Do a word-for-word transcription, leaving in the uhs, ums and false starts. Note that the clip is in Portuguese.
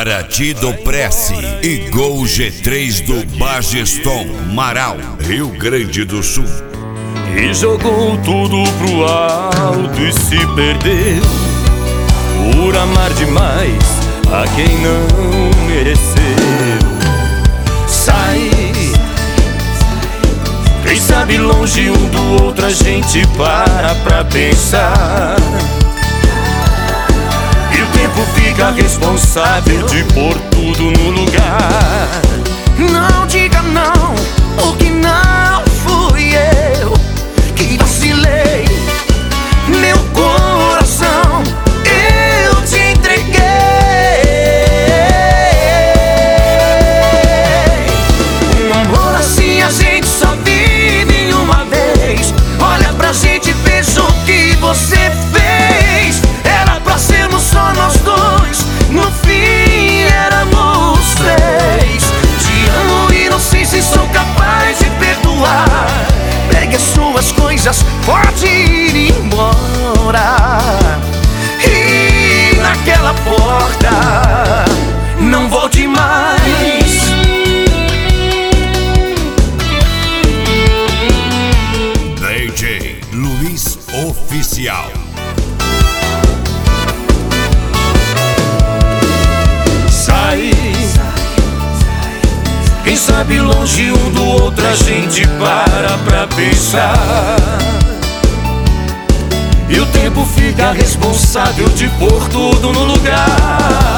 Paraty do Prece e Gol G três do Bageston, Marau, Rio Grande do Sul. E jogou tudo pro alto e se perdeu por amar demais a quem não mereceu. Sai, quem sabe longe um do outro a gente para pra pensar. E o tempo fica responsável de pôr tudo no lugar. Não diga não, porque não fui eu que vacilei. Meu coração eu te entreguei. Um amor assim a gente só vive uma vez. Olha pra gente, veja o que você fez. Era pra sermos só nós dois, no fim éramos três. Te amo e não sei se sou capaz de perdoar. Pegue as suas coisas, pode ir embora. E naquela porta não volte mais. D J Luiz Oficial. Sai, quem sabe longe um do outro a gente para pra pensar. E o tempo fica responsável de pôr tudo no lugar.